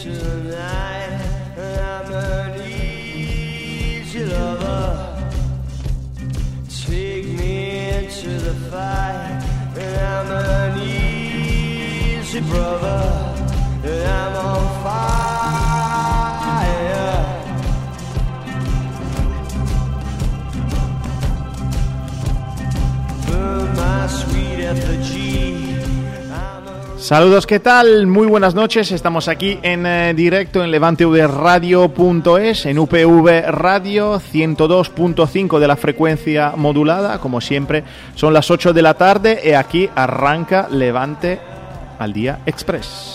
Saludos, ¿qué tal? Muy buenas noches, estamos aquí en directo en levantevradio.es, en UPV Radio 102.5 de la frecuencia modulada, como siempre, son las 8 de la tarde y aquí arranca Levante al Día Express.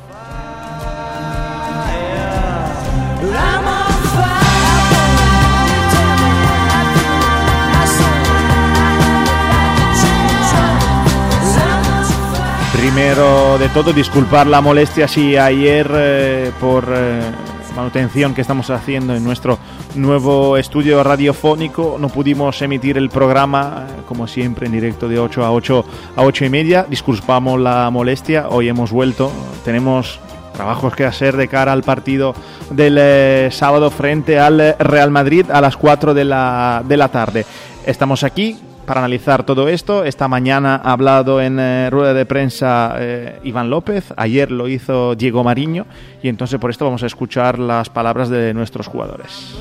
Primero de todo, disculpar la molestia si ayer por manutención que estamos haciendo en nuestro nuevo estudio radiofónico no pudimos emitir el programa, como siempre, en directo de 8 a 8 y media. Disculpamos la molestia, hoy hemos vuelto, tenemos trabajos que hacer de cara al partido del sábado frente al Real Madrid a las 4 de la tarde. Estamos aquí para analizar todo esto. Esta mañana ha hablado en rueda de prensa Iván López, ayer lo hizo Diego Mariño y entonces por esto vamos a escuchar las palabras de nuestros jugadores.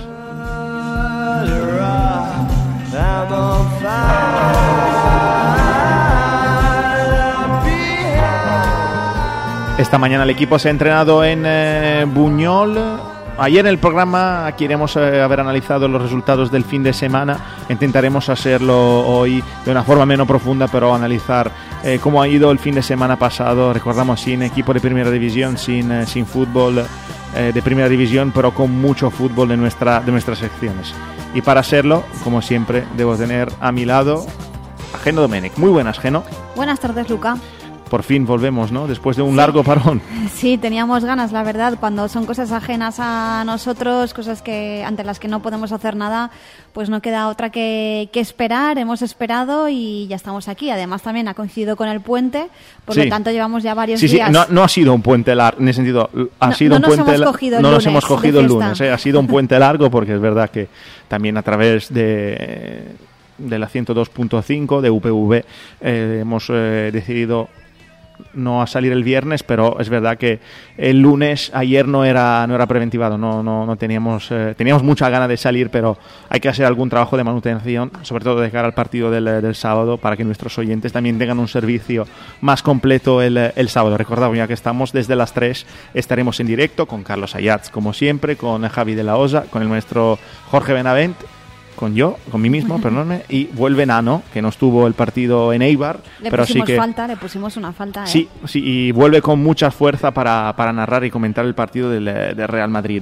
Esta mañana el equipo se ha entrenado en Buñol. Ayer en el programa queremos haber analizado los resultados del fin de semana. Intentaremos hacerlo hoy de una forma menos profunda, pero analizar cómo ha ido el fin de semana pasado. Recordamos, sin equipo de primera división, sin fútbol de primera división, pero con mucho fútbol de nuestras secciones. Y para hacerlo, como siempre, debo tener a mi lado a Geno Domènech. Muy buenas, Geno. Buenas tardes, Luca. Por fin volvemos, ¿no? Después de un largo parón. Sí, teníamos ganas, la verdad. Cuando son cosas ajenas a nosotros, cosas ante las que no podemos hacer nada, pues no queda otra que esperar. Hemos esperado y ya estamos aquí. Además, también ha coincidido con el puente, por lo tanto llevamos ya varios días. Sí, no ha sido un puente largo, en el sentido, no nos hemos cogido el lunes. Ha sido un puente largo porque es verdad que también a través de la 102.5 de UPV hemos decidido no a salir el viernes, pero es verdad que el lunes ayer no era preventivado, no teníamos mucha gana de salir, pero hay que hacer algún trabajo de manutención, sobre todo de cara al partido del sábado, para que nuestros oyentes también tengan un servicio más completo el sábado. Recordamos, ya que estamos desde las 3, estaremos en directo con Carlos Ayats, como siempre, con Javi de la Osa, con el maestro Jorge Benavent, con mí mismo, perdóname, y vuelve Nano, que no estuvo el partido en Eibar. Le pusimos una falta. Sí, y vuelve con mucha fuerza para narrar y comentar el partido del Real Madrid.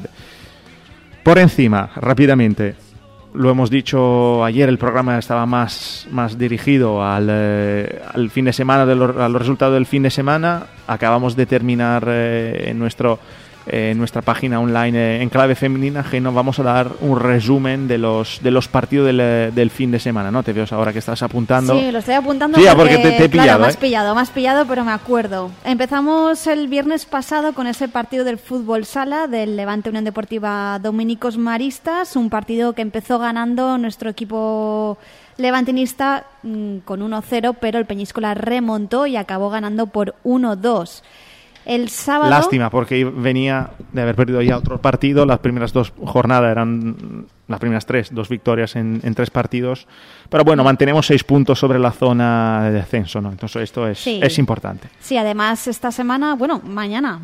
Por encima, rápidamente, lo hemos dicho ayer, el programa estaba más dirigido al fin de semana, a los resultados del fin de semana. Acabamos de terminar en nuestra página online en clave femenina, que nos vamos a dar un resumen de los partidos del fin de semana, ¿no? Te veo ahora que estás apuntando. Sí, lo estoy apuntando porque te he pillado. Claro, me has pillado, pero me acuerdo. Empezamos el viernes pasado con ese partido del fútbol sala del Levante Unión Deportiva Dominicos Maristas, un partido que empezó ganando nuestro equipo levantinista con 1-0, pero el Peñíscola remontó y acabó ganando por 1-2. El sábado... Lástima, porque venía de haber perdido ya otro partido. Las primeras 2 jornadas eran las primeras 2 victorias en 3 partidos. Pero bueno, mantenemos 6 puntos sobre la zona de descenso, ¿no? Entonces esto es importante. Sí, además esta semana, mañana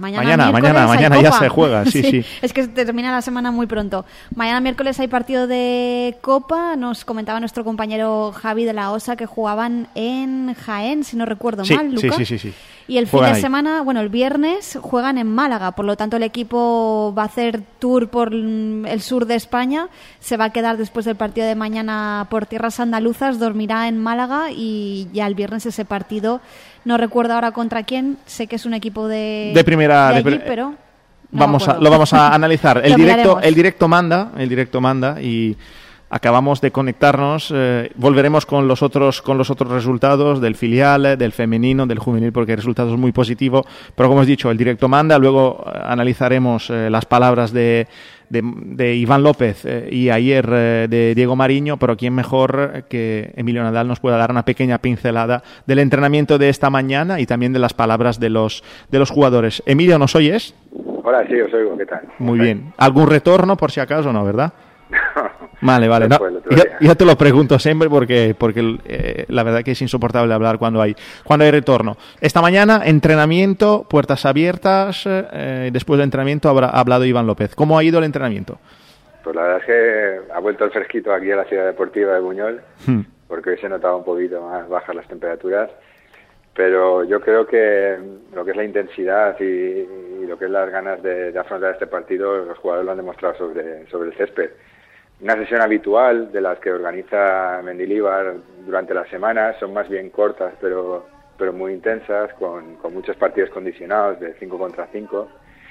ya se juega, sí. Es que termina la semana muy pronto. Mañana miércoles hay partido de Copa. Nos comentaba nuestro compañero Javi de la Osa que jugaban en Jaén, si no recuerdo mal, Luca. Sí. Y el fin de semana, el viernes juegan en Málaga, por lo tanto el equipo va a hacer tour por el sur de España, se va a quedar después del partido de mañana por tierras andaluzas, dormirá en Málaga y ya el viernes ese partido, no recuerdo ahora contra quién, sé que es un equipo de allí, pero... Lo vamos a analizar. El directo manda y acabamos de conectarnos. Volveremos con los otros resultados del filial, del femenino, del juvenil, porque hay resultados muy positivos. Pero como os he dicho, el directo manda. Luego analizaremos las palabras de Iván López y ayer de Diego Mariño, pero quién mejor que Emilio Nadal nos pueda dar una pequeña pincelada del entrenamiento de esta mañana y también de las palabras de los jugadores. Emilio, ¿nos oyes? Hola, sí, os oigo, ¿qué tal? Muy bien. ¿Algún retorno por si acaso no, verdad? Vale. No, yo te lo pregunto siempre porque la verdad que es insoportable hablar cuando hay retorno. Esta mañana, entrenamiento, puertas abiertas. Después del entrenamiento ha hablado Iván López. ¿Cómo ha ido el entrenamiento? Pues la verdad es que ha vuelto el fresquito aquí a la ciudad deportiva de Buñol, porque hoy se notaba un poquito más bajas las temperaturas. Pero yo creo que lo que es la intensidad y lo que es las ganas de afrontar este partido, los jugadores lo han demostrado sobre el césped. Una sesión habitual de las que organiza Mendilibar durante la semana, son más bien cortas, pero muy intensas, con muchos partidos condicionados de 5 contra 5.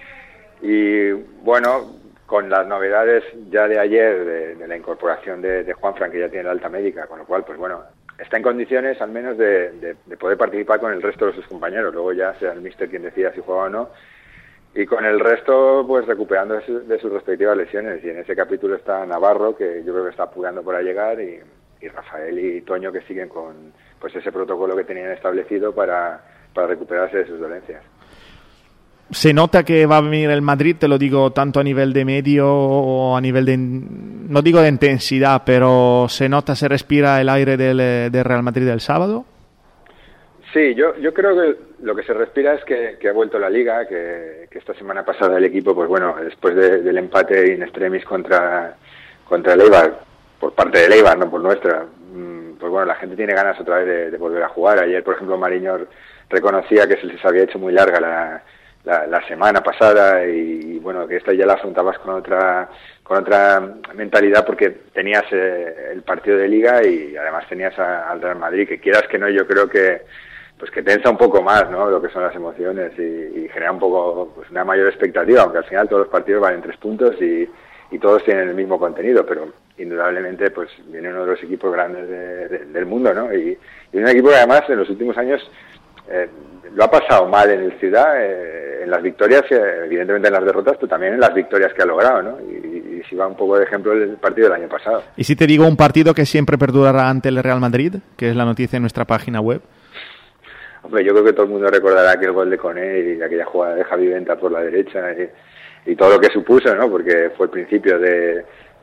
Y bueno, con las novedades ya de ayer de la incorporación de Juanfran, que ya tiene la alta médica, con lo cual, pues bueno, está en condiciones al menos de poder participar con el resto de sus compañeros. Luego ya sea el míster quien decida si juega o no. Y con el resto, pues recuperando de sus respectivas lesiones. Y en ese capítulo está Navarro, que yo creo que está apurando para llegar, y Rafael y Toño, que siguen con pues ese protocolo que tenían establecido para recuperarse de sus dolencias. Se nota que va a venir el Madrid, te lo digo tanto a nivel de medio o a nivel de, no digo de intensidad, pero se nota, se respira el aire del Real Madrid del sábado. Sí, yo creo que lo que se respira es que ha vuelto la Liga, que esta semana pasada el equipo, pues bueno, después del empate in extremis contra el Eibar, por parte del Eibar, no por nuestra, pues bueno, la gente tiene ganas otra vez de volver a jugar. Ayer, por ejemplo, Mariño reconocía que se les había hecho muy larga la semana pasada y bueno, que esta ya la afrontabas con otra mentalidad, porque tenías el partido de Liga y además tenías al Real Madrid, que quieras que no, yo creo que pues que tensa un poco más, ¿no?, lo que son las emociones y genera un poco pues una mayor expectativa, aunque al final todos los partidos valen 3 puntos y todos tienen el mismo contenido, pero indudablemente pues viene uno de los equipos grandes del mundo, ¿no? Y un equipo que además en los últimos años lo ha pasado mal en el Ciudad, en las victorias, evidentemente en las derrotas, pero también en las victorias que ha logrado, ¿no? Y si va un poco de ejemplo el partido del año pasado. ¿Y si te digo un partido que siempre perdurará ante el Real Madrid, que es la noticia en nuestra página web? Hombre, yo creo que todo el mundo recordará aquel gol de Koné y aquella jugada de Javi Venta por la derecha y todo lo que supuso, ¿no? Porque fue el principio de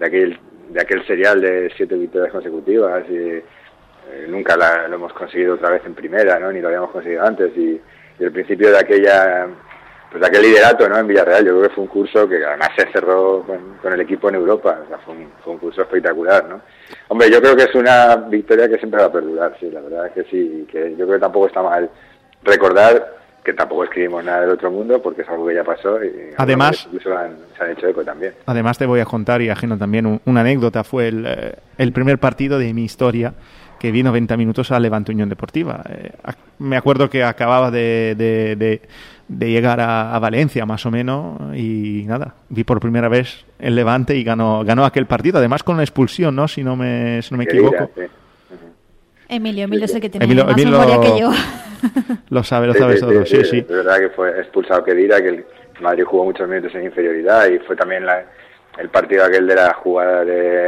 aquel serial de 7 victorias consecutivas y nunca lo hemos conseguido otra vez en primera, ¿no? Ni lo habíamos conseguido antes y el principio de aquel liderato, ¿no?, en Villarreal. Yo creo que fue un curso que además se cerró con el equipo en Europa. O sea, fue un curso espectacular, ¿no? Hombre, yo creo que es una victoria que siempre va a perdurar, sí, la verdad es que sí, que yo creo que tampoco está mal recordar que tampoco escribimos nada del otro mundo, porque es algo que ya pasó y además incluso se han hecho eco también. Además te voy a contar, y ajeno también, una anécdota. Fue el primer partido de mi historia que vi 90 minutos a Levante Unión Deportiva. Me acuerdo que acababa de llegar a Valencia, más o menos, y nada, vi por primera vez el Levante y ganó aquel partido, además con una expulsión, ¿no?, si no me equivoco. Sí. Emilio es el que tiene más memoria que yo. Lo sabes todo, sí. Es verdad que fue expulsado Kedira, que el Madrid jugó muchos minutos en inferioridad, y fue también el partido aquel de la jugada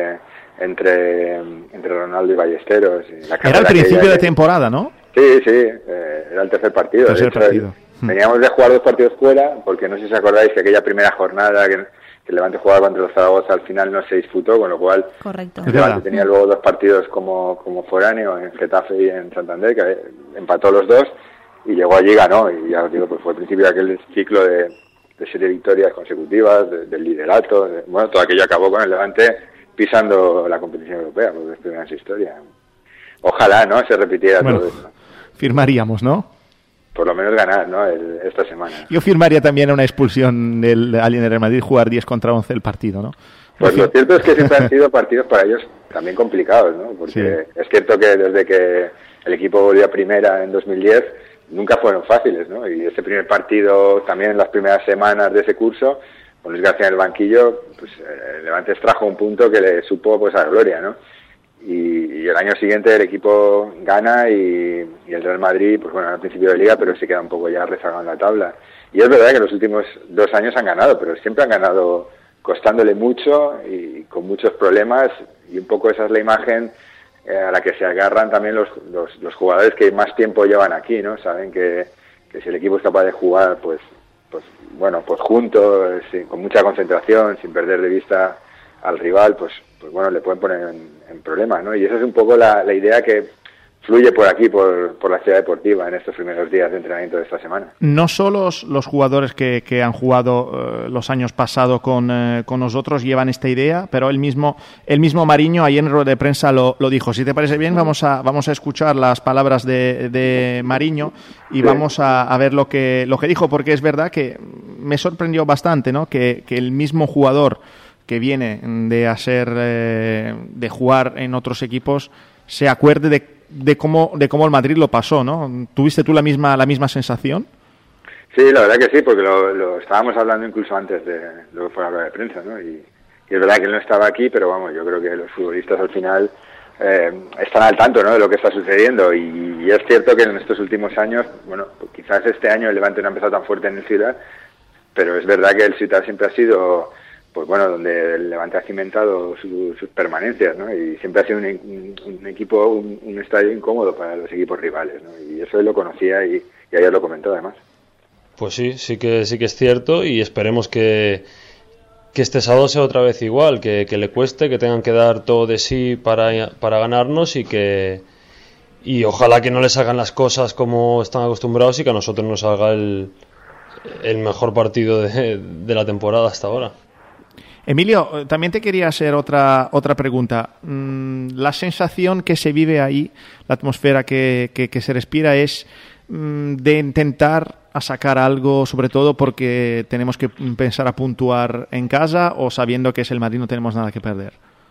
entre Ronaldo y Ballesteros. Era el principio de temporada, ¿no? Sí, era el tercer partido. Veníamos de jugar 2 partidos fuera, porque no sé si os acordáis que aquella primera jornada que el Levante jugaba contra el Zaragoza al final no se disputó, con lo cual correcto. El Levante tenía luego 2 partidos como foráneo en Getafe y en Santander, que empató los 2 y llegó allí y ganó, y ya os digo, pues fue el principio de aquel ciclo de 7 victorias consecutivas, del liderato, bueno, todo aquello acabó con el Levante pisando la competición europea, porque es primera en su historia. Ojalá, ¿no?, se repitiera todo eso. Firmaríamos, ¿no? Por lo menos ganar, ¿no?, esta semana. Yo firmaría también una expulsión de alguien del Real Madrid, jugar 10 contra 11 el partido, ¿no? Pues lo cierto es que siempre han sido partidos para ellos también complicados, ¿no? Porque sí, es cierto que desde que el equipo volvió a primera en 2010 nunca fueron fáciles, ¿no? Y ese primer partido también en las primeras semanas de ese curso Luis García en el banquillo, pues el Levante extrajo un punto que le supo pues a gloria, ¿no? Y el año siguiente el equipo gana y el Real Madrid, pues bueno, al principio de liga, pero se queda un poco ya rezagado en la tabla. Y es verdad que los últimos 2 años han ganado, pero siempre han ganado costándole mucho y con muchos problemas, y un poco esa es la imagen a la que se agarran también los jugadores que más tiempo llevan aquí, ¿no? Saben que si el equipo es capaz de jugar, pues juntos, con mucha concentración, sin perder de vista al rival, pues bueno, le pueden poner en problemas, ¿no? Y esa es un poco la idea que fluye por aquí, por la ciudad deportiva en estos primeros días de entrenamiento de esta semana. No solo los jugadores que han jugado los años pasados con nosotros llevan esta idea, pero el mismo Mariño ayer en rueda de prensa lo dijo. Si te parece bien, vamos a escuchar las palabras de Mariño y vamos a ver lo que dijo, porque es verdad que me sorprendió bastante, ¿no? Que el mismo jugador que viene de jugar en otros equipos se acuerde de cómo el Madrid lo pasó, ¿no? ¿Tuviste tú la misma sensación? Sí, la verdad que sí, porque lo estábamos hablando incluso antes de lo que fue la rueda de prensa, ¿no? Y es verdad que él no estaba aquí, pero vamos, yo creo que los futbolistas al final están al tanto, ¿no?, de lo que está sucediendo, y es cierto que en estos últimos años, bueno, pues quizás este año el Levante no ha empezado tan fuerte en el Ciudad, pero es verdad que el Ciudad siempre ha sido, pues bueno, donde el Levante ha cimentado sus permanencias, ¿no? Y siempre ha sido un equipo, un estadio incómodo para los equipos rivales, ¿no? Y eso él lo conocía y ayer lo comentó además. Pues sí que es cierto, y esperemos que este sábado sea otra vez igual, que le cueste, que tengan que dar todo de sí para ganarnos, y ojalá que no les hagan las cosas como están acostumbrados y que a nosotros nos haga el mejor partido de la temporada hasta ahora. Emilio, también te quería hacer otra pregunta. La sensación que se vive ahí, la atmósfera que se respira es de intentar a sacar algo, sobre todo porque tenemos que pensar a puntuar en casa, o sabiendo que es el Madrid no tenemos nada que perder.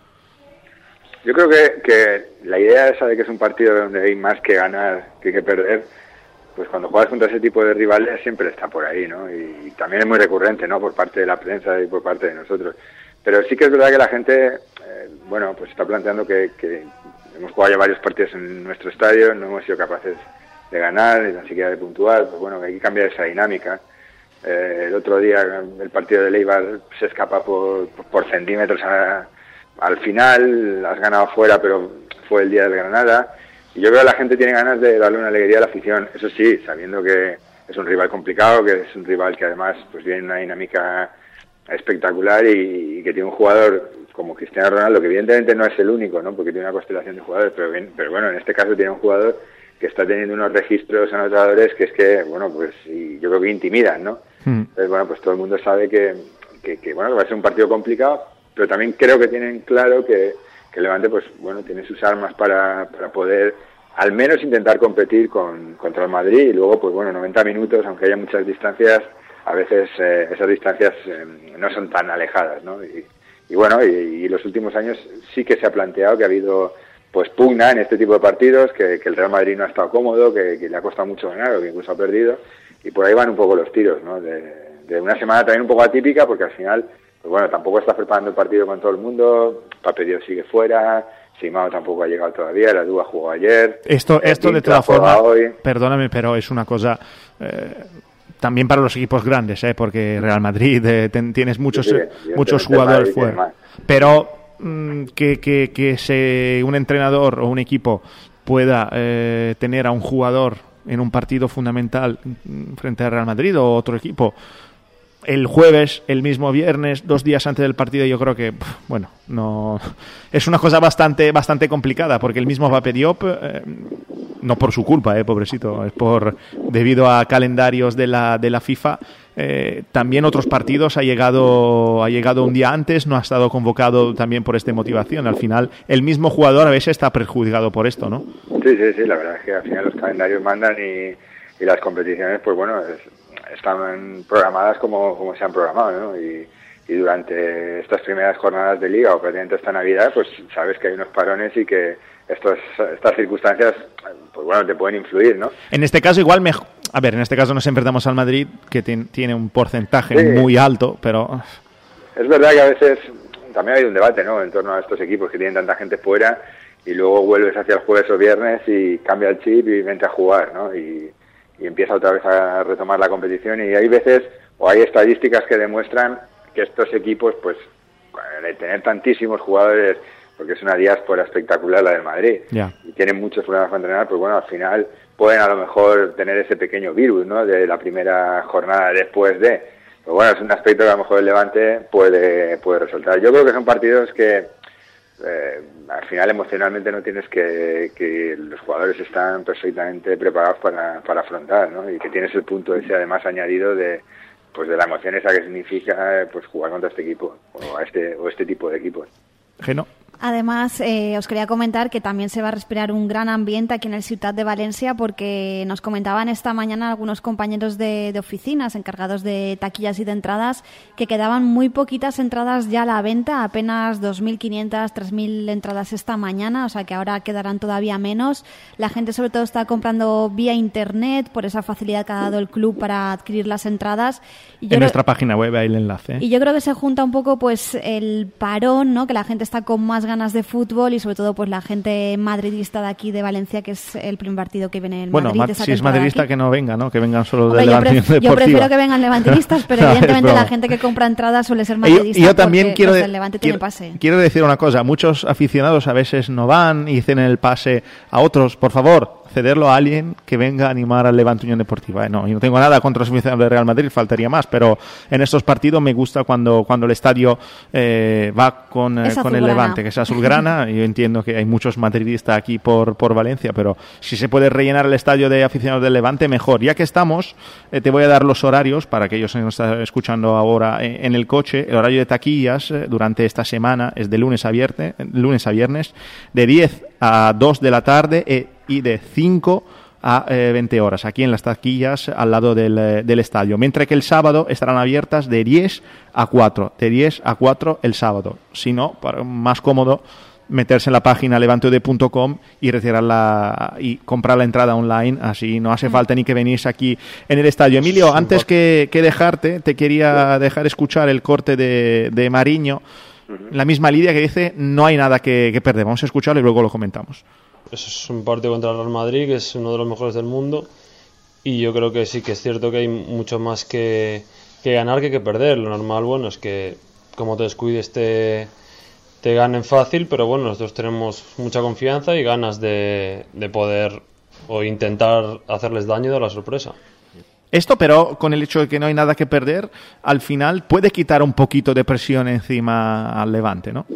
Yo creo que la idea esa de que es un partido donde hay más que ganar que perder, pues cuando juegas contra ese tipo de rivales siempre está por ahí, ¿no? Y también es muy recurrente, ¿no?, por parte de la prensa y por parte de nosotros. Pero sí que es verdad que la gente, bueno, pues está planteando que hemos jugado ya varios partidos en nuestro estadio, no hemos sido capaces de ganar, ni tan siquiera de puntuar, pues bueno, que hay que cambiar esa dinámica. El otro día el partido de Eibar se escapa por centímetros al final, has ganado fuera, pero fue el día del Granada, y yo creo que la gente tiene ganas de darle una alegría a la afición, eso sí, sabiendo que es un rival complicado, que es un rival que además pues viene en una dinámica espectacular y que tiene un jugador como Cristiano Ronaldo, que evidentemente no es el único, ¿no?, porque tiene una constelación de jugadores, pero bueno, en este caso tiene un jugador que está teniendo unos registros anotadores que es que, bueno, pues yo creo que intimidan, ¿no? Entonces, bueno, pues todo el mundo sabe que bueno, que va a ser un partido complicado, pero también creo que tienen claro que el Levante, pues bueno, tiene sus armas para poder al menos intentar competir contra el Madrid, y luego, pues bueno, 90 minutos, aunque haya muchas distancias, a veces esas distancias no son tan alejadas, ¿no? Y bueno, y los últimos años sí que se ha planteado que ha habido pues pugna en este tipo de partidos, que el Real Madrid no ha estado cómodo, que le ha costado mucho ganar, o que incluso ha perdido, y por ahí van un poco los tiros, ¿no? De una semana también un poco atípica, porque al final, pues bueno, tampoco estás preparando el partido con todo el mundo, Pape Dios sigue fuera, Simao tampoco ha llegado todavía, la Dúa jugó ayer. Esto de todas formas, perdóname, pero es una cosa también para los equipos grandes, porque Real Madrid tienes muchos jugadores fuera, pero que un entrenador o un equipo pueda tener a un jugador en un partido fundamental frente al Real Madrid o otro equipo el jueves, el mismo viernes, 2 días antes del partido, yo creo que, bueno, no es una cosa bastante complicada, porque el mismo Pape Diop, no por su culpa, pobrecito, es debido a calendarios de la FIFA, también otros partidos ha llegado un día antes, no ha estado convocado también por esta motivación. Al final, el mismo jugador a veces está perjudicado por esto, ¿no? Sí, la verdad es que al final los calendarios mandan y las competiciones, pues bueno, están programadas como se han programado, ¿no? Y durante estas primeras jornadas de Liga o prácticamente esta Navidad, pues sabes que hay unos parones y que estas circunstancias, pues bueno, te pueden influir, ¿no? En este caso igual a ver, en este caso nos enfrentamos al Madrid, que tiene un porcentaje muy alto, pero... Es verdad que a veces también hay un debate, ¿no?, en torno a estos equipos que tienen tanta gente fuera y luego vuelves hacia el jueves o viernes y cambia el chip y vente a jugar, ¿no? Y empieza otra vez a retomar la competición, y hay veces, o hay estadísticas que demuestran que estos equipos, pues, de tener tantísimos jugadores, porque es una diáspora espectacular la del Madrid, y tienen muchos problemas para entrenar, pues bueno, al final pueden a lo mejor tener ese pequeño virus, ¿no?, de la primera jornada después de... Pero bueno, es un aspecto que a lo mejor el Levante puede resaltar. Yo creo que son partidos que al final emocionalmente no tienes que los jugadores están perfectamente preparados para afrontar, ¿no? Y que tienes el punto ese además añadido de la emoción esa que significa pues jugar contra este equipo o este tipo de equipos. Geno. Además, os quería comentar que también se va a respirar un gran ambiente aquí en el Ciutat de Valencia, porque nos comentaban esta mañana algunos compañeros de oficinas encargados de taquillas y de entradas que quedaban muy poquitas entradas ya a la venta, apenas 2.500, 3.000 entradas esta mañana, o sea que ahora quedarán todavía menos. La gente sobre todo está comprando vía internet por esa facilidad que ha dado el club para adquirir las entradas. Y en nuestra página web hay el enlace. Y yo creo que se junta un poco pues el parón, ¿no?, que la gente está con más ganas de fútbol, y sobre todo pues la gente madridista de aquí de Valencia, que es el primer partido que viene en Madrid. Bueno, si es madridista aquí, que no venga, ¿no?, que vengan solo de Levante Unión Deportiva. Yo prefiero que vengan levantinistas, pero evidentemente la gente que compra entradas suele ser madridista. Yo también quiero el Levante tiene pase. Quiero decir una cosa, muchos aficionados a veces no van y ceden el pase a otros. Por favor, cederlo a alguien que venga a animar al Levante Unión Deportiva. No, y no tengo nada contra los aficionados del Real Madrid, faltaría más, pero en estos partidos me gusta cuando el estadio va con el Levante, que es azulgrana. Yo entiendo que hay muchos madridistas aquí por Valencia, pero si se puede rellenar el estadio de aficionados del Levante, mejor. Ya que estamos, te voy a dar los horarios para aquellos que nos están escuchando ahora en el coche. El horario de taquillas durante esta semana es de lunes a viernes, de 10 a 2 de la tarde y de 5 a 20 horas, aquí en las taquillas al lado del estadio, mientras que el sábado estarán abiertas de 10 a 4 el sábado. Si no, para más cómodo, meterse en la página levanteod.com y retirarla y comprar la entrada online, así no hace falta ni que venís aquí en el estadio. Emilio, antes que dejarte, te quería dejar escuchar el corte de Mariño, la misma línea que dice: no hay nada que perder. Vamos a escucharlo y luego lo comentamos. Eso es un partido contra el Real Madrid, que es uno de los mejores del mundo, y yo creo que sí que es cierto que hay mucho más que ganar que perder. Lo normal, bueno, es que como te descuides te ganen fácil, pero bueno, nosotros tenemos mucha confianza y ganas de poder o intentar hacerles daño de la sorpresa. Esto, pero con el hecho de que no hay nada que perder, al final puede quitar un poquito de presión encima al Levante, ¿no?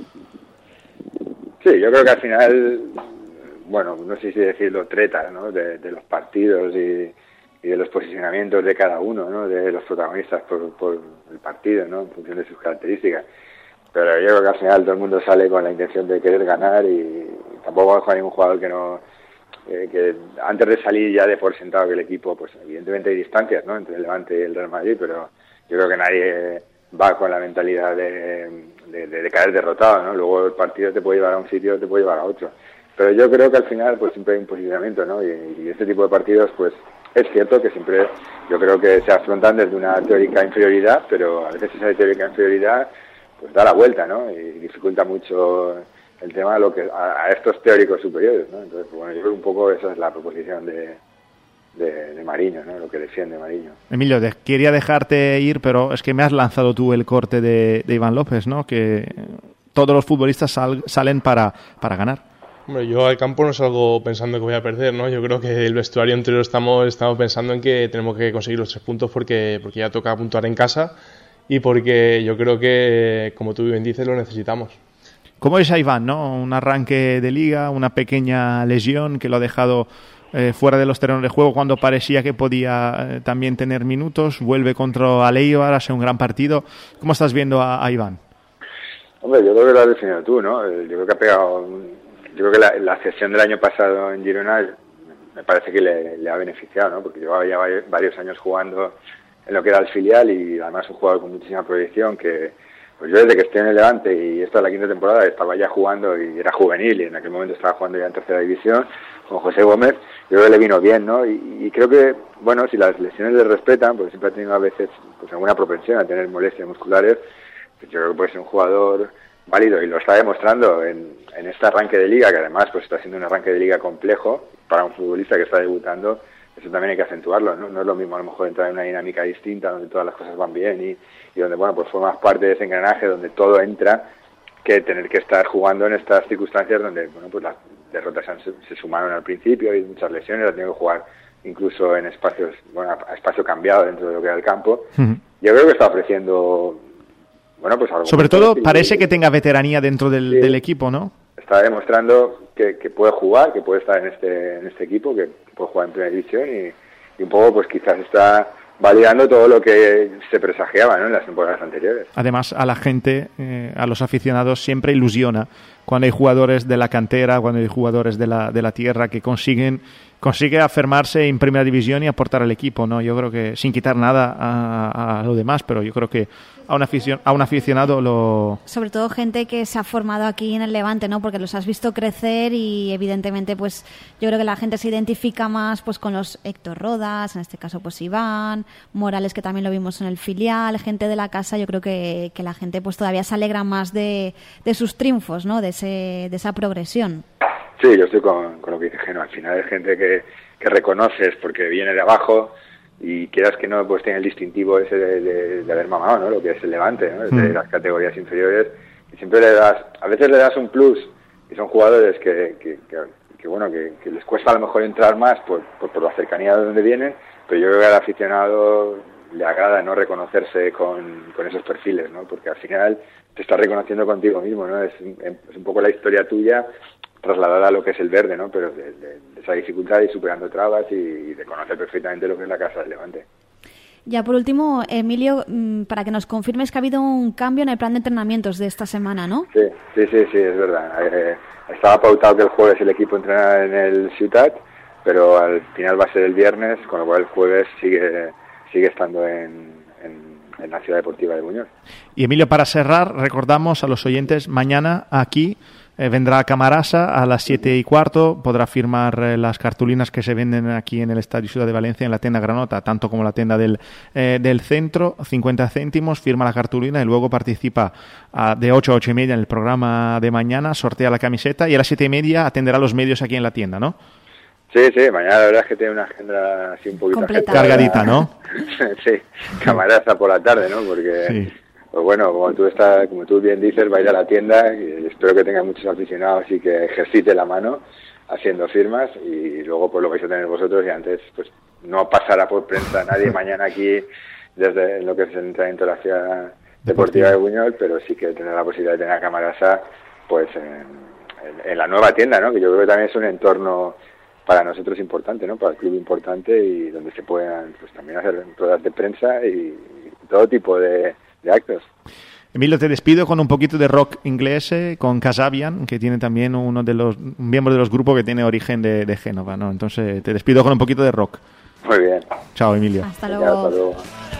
Sí, yo creo que al final, bueno, no sé si decirlo, treta, ¿no?, de los partidos y de los posicionamientos de cada uno, ¿no?, de los protagonistas por el partido, ¿no?, en función de sus características. Pero yo creo que al final todo el mundo sale con la intención de querer ganar, y tampoco dejo a ningún jugador que antes de salir ya de por sentado que el equipo, pues evidentemente hay distancias, ¿no?, entre el Levante y el Real Madrid, pero yo creo que nadie va con la mentalidad de caer derrotado, ¿no? Luego el partido te puede llevar a un sitio, te puede llevar a otro. Pero yo creo que al final pues siempre hay un posicionamiento, ¿no? Y este tipo de partidos, pues es cierto que siempre yo creo que se afrontan desde una teórica inferioridad, pero a veces esa teórica inferioridad pues da la vuelta, ¿no? Y dificulta mucho el tema a estos teóricos superiores, ¿no? Entonces, bueno, yo creo que un poco esa es la proposición de Mariño, ¿no?, lo que defiende Mariño. Emilio, quería dejarte ir, pero es que me has lanzado tú el corte de Iván López, ¿no?, que todos los futbolistas salen para ganar. Hombre, yo al campo no salgo pensando que voy a perder, ¿no? Yo creo que el vestuario entero estamos pensando en que tenemos que conseguir los 3 puntos porque ya toca puntuar en casa y porque yo creo que, como tú bien dices, lo necesitamos. ¿Cómo es a Iván, no? Un arranque de liga, una pequeña lesión que lo ha dejado fuera de los terrenos de juego cuando parecía que podía también tener minutos, vuelve contra Eibar, hace un gran partido. ¿Cómo estás viendo a Iván? Hombre, yo creo que lo has definido tú, ¿no? Yo creo que la cesión del año pasado en Girona me parece que le ha beneficiado, ¿no? Porque llevaba ya varios años jugando en lo que era el filial y además un jugador con muchísima proyección que Pues yo desde que estoy en el Levante, y esta es la quinta temporada, estaba ya jugando y era juvenil, y en aquel momento estaba jugando ya en tercera división con José Gómez. Yo creo que le vino bien, ¿no? Y creo que, bueno, si las lesiones le respetan, porque siempre ha tenido a veces pues alguna propensión a tener molestias musculares, pues yo creo que puede ser un jugador válido, y lo está demostrando en este arranque de liga, que además pues está siendo un arranque de liga complejo para un futbolista que está debutando. Eso también hay que acentuarlo, ¿no? No es lo mismo a lo mejor entrar en una dinámica distinta donde todas las cosas van bien y donde, bueno, pues formas parte de ese engranaje donde todo entra, que tener que estar jugando en estas circunstancias donde, bueno, pues las derrotas se sumaron al principio y muchas lesiones, las tengo que jugar incluso en espacios, bueno, a espacio cambiado dentro de lo que era el campo. Uh-huh. Yo creo que está ofreciendo, bueno, pues algo. Sobre todo parece que tenga veteranía dentro del equipo, ¿no? Está demostrando que puede jugar, que puede estar en este equipo, que puede jugar en primera división y un poco pues quizás está validando todo lo que se presagiaba, ¿no?, en las temporadas anteriores. Además, a la gente, a los aficionados, siempre ilusiona cuando hay jugadores de la cantera, cuando hay jugadores de la tierra que consigue afirmarse en primera división y aportar al equipo, ¿no? Yo creo que, sin quitar nada a lo demás, pero yo creo que a un aficionado lo... Sobre todo gente que se ha formado aquí en el Levante, ¿no? Porque los has visto crecer y evidentemente pues yo creo que la gente se identifica más pues con los Héctor Rodas, en este caso pues Iván, Morales, que también lo vimos en el filial, gente de la casa. Yo creo que la gente pues todavía se alegra más de sus triunfos, ¿no? De esa progresión. Sí, yo estoy con lo que dice Geno. Al final es gente que reconoces porque viene de abajo y quieras que no, pues tiene el distintivo ese de haber mamado, ¿no? Lo que es el Levante, ¿no? Desde las categorías inferiores, y siempre a veces le das un plus, y son jugadores que bueno, que les cuesta a lo mejor entrar más por la cercanía de donde vienen, pero yo creo que al aficionado le agrada no reconocerse con esos perfiles, ¿no? Porque al final te estás reconociendo contigo mismo, ¿no? Es un poco la historia tuya trasladada a lo que es el verde, ¿no? Pero de esa dificultad y superando trabas y de conocer perfectamente lo que es la casa del Levante. Ya por último, Emilio, para que nos confirmes que ha habido un cambio en el plan de entrenamientos de esta semana, ¿no? Sí, es verdad. Estaba pautado que el jueves el equipo entrenara en el Ciutat, pero al final va a ser el viernes, con lo cual el jueves sigue estando en la Ciudad Deportiva de Buñol. Y Emilio, para cerrar, recordamos a los oyentes, mañana aquí vendrá Camarasa a las 7:15, podrá firmar las cartulinas que se venden aquí en el Estadio Ciudad de Valencia, en la tienda Granota, tanto como la tienda del centro, 50 céntimos, firma la cartulina y luego participa de 8 a 8:30 en el programa de mañana, sortea la camiseta y a las 7:30 atenderá a los medios aquí en la tienda, ¿no? Sí, mañana la verdad es que tiene una agenda así un poquito cargadita, ¿no? Sí, Camarasa por la tarde, ¿no? Porque... Sí. Pues bueno, como tú bien dices, va a ir a la tienda y espero que tenga muchos aficionados y que ejercite la mano haciendo firmas, y luego pues lo vais a tener vosotros, y antes pues no pasará por prensa nadie mañana aquí desde lo que es el entrenamiento de la Ciudad Deportiva de Buñol, pero sí que tener la posibilidad de tener a Camarasa pues en la nueva tienda, ¿no? Que yo creo que también es un entorno para nosotros importante, ¿no? Para el club importante, y donde se puedan pues también hacer ruedas de prensa y todo tipo de actos. Emilio, te despido con un poquito de rock inglés, con Kasabian, que tiene también un miembro de los grupos que tiene origen de Génova, ¿no? Entonces te despido con un poquito de rock. Muy bien. Chao, Emilio. Hasta luego.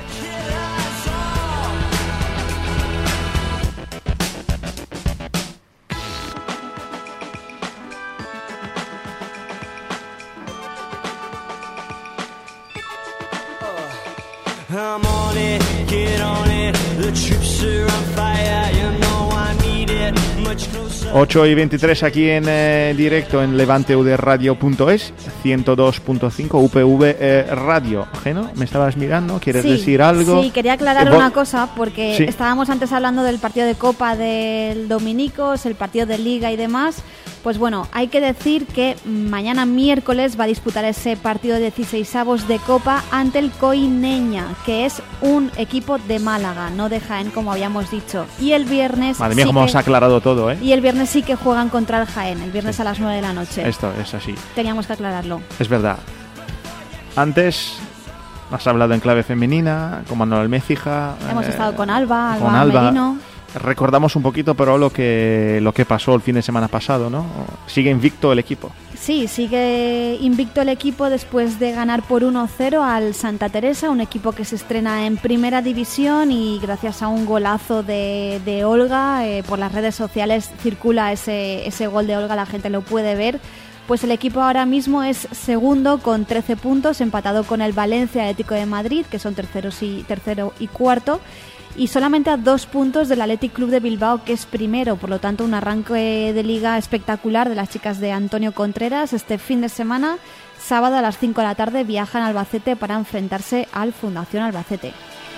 8:23 aquí en directo en levanteudradio.es, 102.5 UPV Radio. Geno, ¿me estabas mirando? ¿Quieres decir algo? Sí, quería aclarar una cosa, porque estábamos antes hablando del partido de Copa del Dominicos, el partido de Liga y demás. Pues bueno, hay que decir que mañana miércoles va a disputar ese partido de 16avos de Copa ante el Coineña, que es un equipo de Málaga, no de Jaén, como habíamos dicho. Y el viernes... Madre mía, cómo has aclarado todo, ¿eh? Y el viernes sí que juegan contra el Jaén, el viernes a las 9 de la noche. Esto es así. Teníamos que aclararlo. Es verdad. Antes has hablado en clave femenina, con Manuel Almécija. Hemos estado con Alba Merino. Recordamos un poquito, pero lo que pasó el fin de semana pasado, ¿no? Sigue invicto el equipo. Sí, sigue invicto el equipo después de ganar por 1-0 al Santa Teresa, un equipo que se estrena en Primera División, y gracias a un golazo de Olga, por las redes sociales circula ese gol de Olga, la gente lo puede ver. Pues el equipo ahora mismo es segundo con 13 puntos, empatado con el Valencia Atlético de Madrid, que son tercero y cuarto, y solamente a 2 puntos del Athletic Club de Bilbao, que es primero. Por lo tanto, un arranque de liga espectacular de las chicas de Antonio Contreras. Este fin de semana, sábado a las 5 de la tarde, viajan a Albacete para enfrentarse al Fundación Albacete.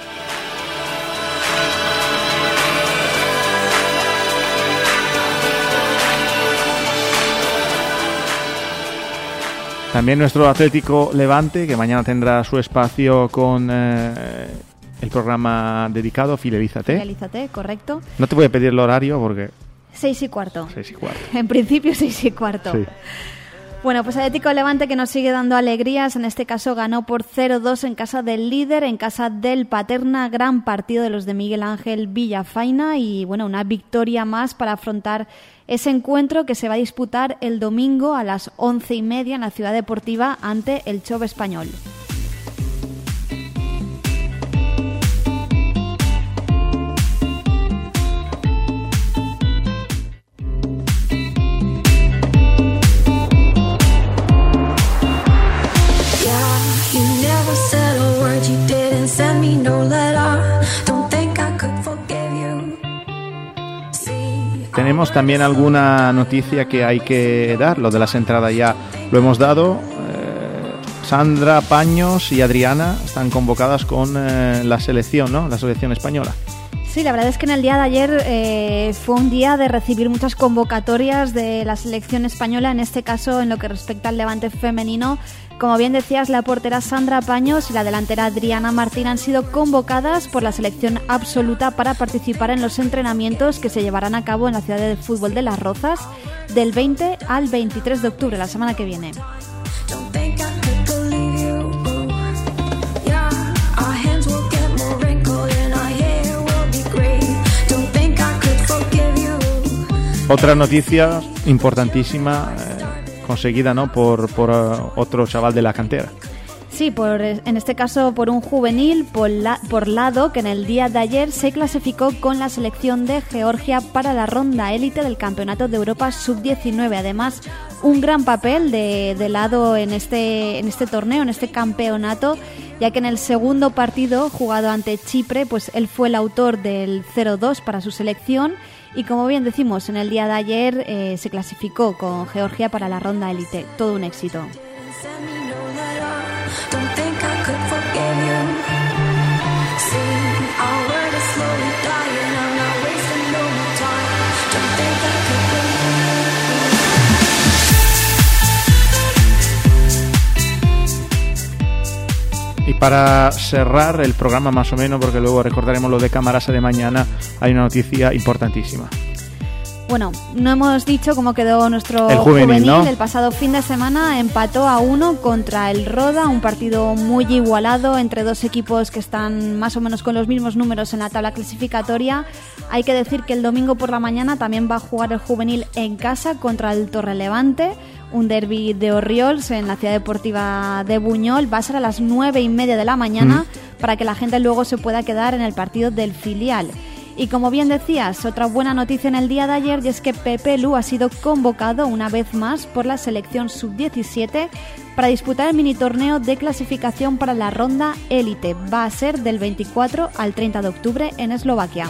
También nuestro Atlético Levante, que mañana tendrá su espacio con el programa dedicado Fidelízate. Fidelízate, correcto. No te voy a pedir el horario porque... 6:15. 6:15. En principio 6:15. Sí. Bueno, pues Atlético Levante, que nos sigue dando alegrías. En este caso ganó por 0-2 en casa del líder, en casa del Paterna. Gran partido de los de Miguel Ángel Villafaina, y bueno, una victoria más para afrontar ese encuentro que se va a disputar el domingo a las 11:30 en la Ciudad Deportiva ante el Chove Español. Tenemos también alguna noticia que hay que dar. Lo de las entradas ya lo hemos dado. Sandra Paños y Adriana están convocadas con la selección, ¿no? La selección española. Sí, la verdad es que en el día de ayer fue un día de recibir muchas convocatorias de la selección española, en este caso en lo que respecta al Levante femenino. Como bien decías, la portera Sandra Paños y la delantera Adriana Martín han sido convocadas por la selección absoluta para participar en los entrenamientos que se llevarán a cabo en la ciudad de fútbol de Las Rozas del 20 al 23 de octubre, la semana que viene. Otra noticia importantísima conseguida, ¿no? por otro chaval de la cantera. Sí, en este caso por un juvenil, por Lado, que en el día de ayer se clasificó con la selección de Georgia para la ronda élite del Campeonato de Europa Sub-19. Además, un gran papel de Lado en este torneo, en este campeonato, ya que en el segundo partido jugado ante Chipre, pues él fue el autor del 0-2 para su selección. Y como bien decimos, en el día de ayer se clasificó con Georgia para la ronda élite. Todo un éxito. Y para cerrar el programa más o menos, porque luego recordaremos lo de Camarasa de mañana, hay una noticia importantísima. Bueno, no hemos dicho cómo quedó nuestro juvenil, ¿no? El pasado fin de semana empató a 1 contra el Roda, un partido muy igualado entre dos equipos que están más o menos con los mismos números en la tabla clasificatoria. Hay que decir que el domingo por la mañana también va a jugar el juvenil en casa contra el Torrelevante, un derbi de Orriols en la ciudad deportiva de Buñol. Va a ser a las 9:30 de la mañana para que la gente luego se pueda quedar en el partido del filial. Y como bien decías, otra buena noticia en el día de ayer, y es que Pepe Lu ha sido convocado una vez más por la selección sub-17 para disputar el mini torneo de clasificación para la ronda élite. Va a ser del 24 al 30 de octubre en Eslovaquia.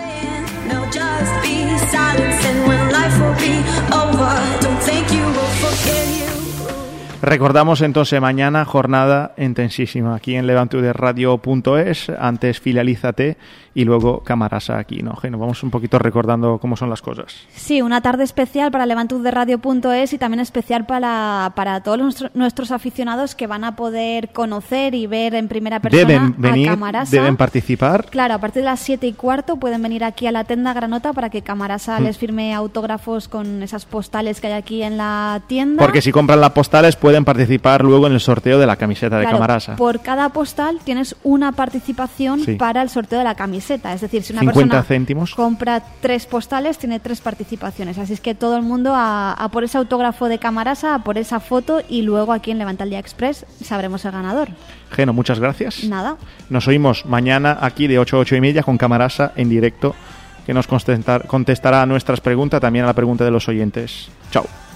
Recordamos entonces mañana jornada intensísima aquí en levanteuderradio.es, antes Fidelízate y luego Camarasa aquí, ¿no? Nos vamos un poquito recordando cómo son las cosas. Sí, una tarde especial para levanteuderradio.es y también especial para todos nuestros aficionados que van a poder conocer y ver en primera persona deben venir, a Camarasa. Deben participar. Claro, a partir de las 7:15 pueden venir aquí a la tienda Granota para que Camarasa les firme autógrafos con esas postales que hay aquí en la tienda. Porque si compran las postales pueden participar luego en el sorteo de la camiseta de Camarasa. Por cada postal tienes una participación para el sorteo de la camiseta. Es decir, si una 50 persona céntimos. compra 3 postales, tiene 3 participaciones. Así es que todo el mundo a por ese autógrafo de Camarasa, a por esa foto, y luego aquí en Levanta el Día Express sabremos el ganador. Geno, muchas gracias. Nada. Nos oímos mañana aquí de 8 a 8:30 con Camarasa en directo, que nos contestará a nuestras preguntas, también a la pregunta de los oyentes. Chao.